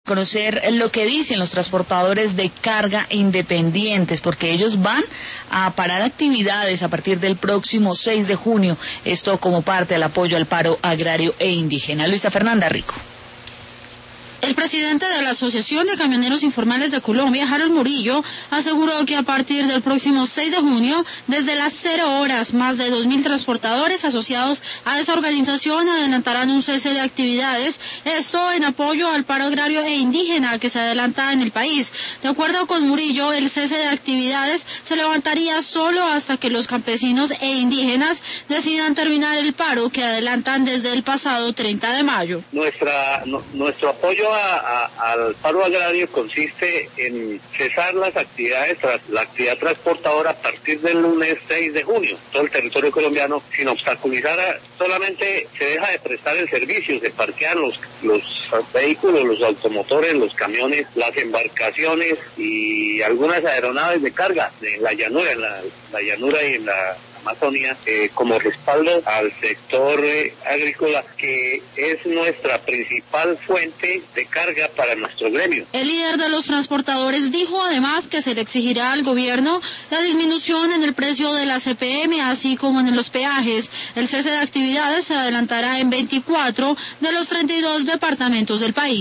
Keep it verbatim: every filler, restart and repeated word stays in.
Conocer lo que dicen los transportadores de carga independientes, porque ellos van a parar actividades a partir del próximo seis de junio, esto como parte del apoyo al paro agrario e indígena. Luisa Fernanda Rico. El presidente de la Asociación de Camioneros Informales de Colombia, Harold Murillo, aseguró que a partir del próximo seis de junio, desde las cero horas, más de dos mil transportadores asociados a esa organización adelantarán un cese de actividades, esto en apoyo al paro agrario e indígena que se adelanta en el país. De acuerdo con Murillo, el cese de actividades se levantaría solo hasta que los campesinos e indígenas decidan terminar el paro que adelantan desde el pasado treinta de mayo. Nuestra, no, nuestro apoyo A, a, al paro agrario consiste en cesar las actividades tras la actividad transportadora a partir del lunes seis de junio. Todo el territorio colombiano, sin obstaculizar, a, solamente se deja de prestar el servicio, se parquean los, los vehículos, los automotores, los camiones, las embarcaciones y algunas aeronaves de carga en la llanura, en la, la llanura y en la Amazonía, eh, como respaldo al sector eh, agrícola, que es nuestra principal fuente de carga para nuestro gremio. El líder de los transportadores dijo además que se le exigirá al gobierno la disminución en el precio de la C P M, así como en los peajes. El cese de actividades se adelantará en veinticuatro de los treinta y dos departamentos del país.